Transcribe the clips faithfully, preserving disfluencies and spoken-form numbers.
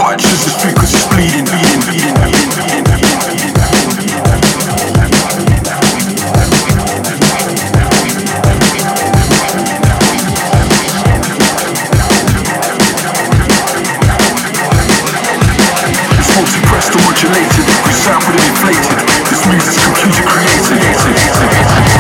Watch as the frequency's bleeding, bleeding, bleeding, bleeding, bleeding, bleeding, bleeding. It's multi-pressed and modulated, resampled and inflated. This music's computer created.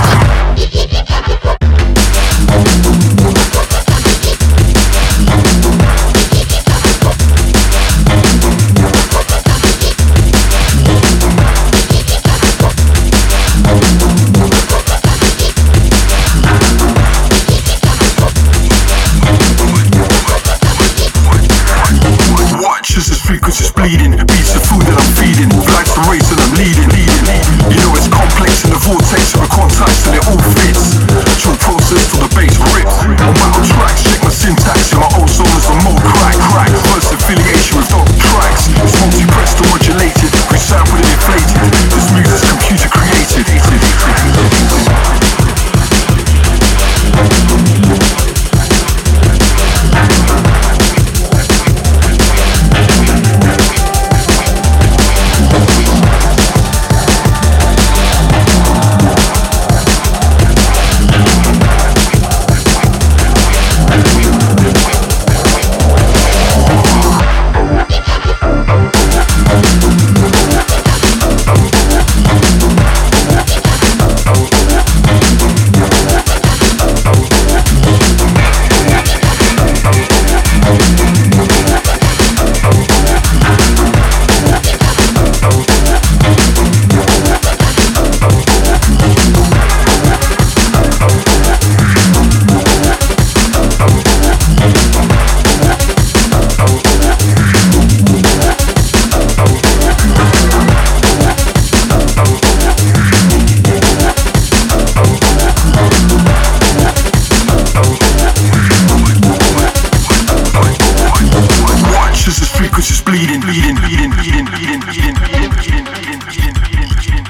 Frequencies bleeding, beats the food that I'm feeding. Life's the race and I'm leading, leading, leading. You know it's complex in the vortex of a quantized till it all fits. True process till the bass rips. On battle tracks, check my syntax. In my old soul is the mode crack, crack. First affiliation with dog tracks. It's multi-pressed and modulated, resampled and inflated. This music's computer created. Bleeding, bleeding, bleeding, bleeding, bleeding, bleeding, bleeding, bleeding, bleeding, bleeding, bleeding, bleeding.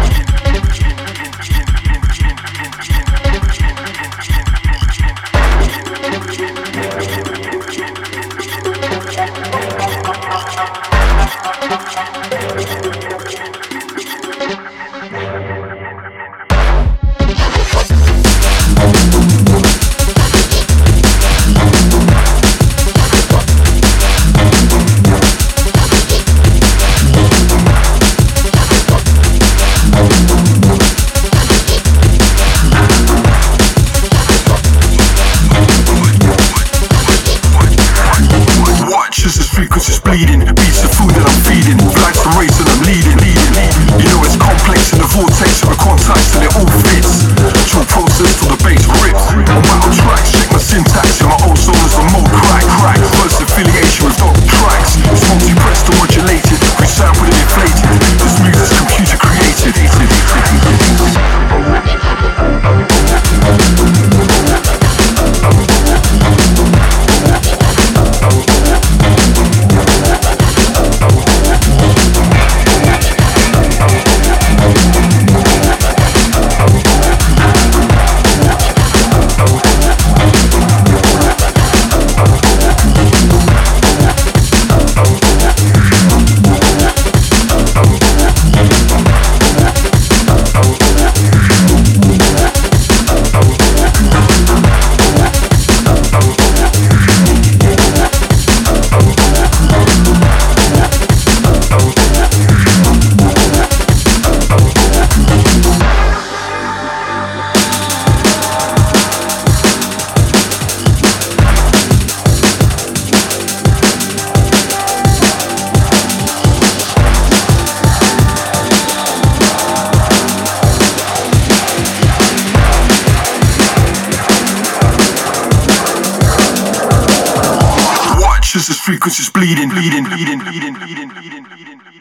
Frequencies bleeding, beats the food that I'm feeding. Life's the race and I'm leading, leading, leading. You know it's complex in the vortex of a quantized till it all fits. True process till the bass rips. On battle tracks, check my syntax. In my old soul is the mode crack, crack. First affiliation with dog tracks. It's multi-pressed and modulated, resampled and inflated. This music's computer created. This frequency's bleeding, bleeding, bleeding, bleeding, bleeding, bleeding, bleeding.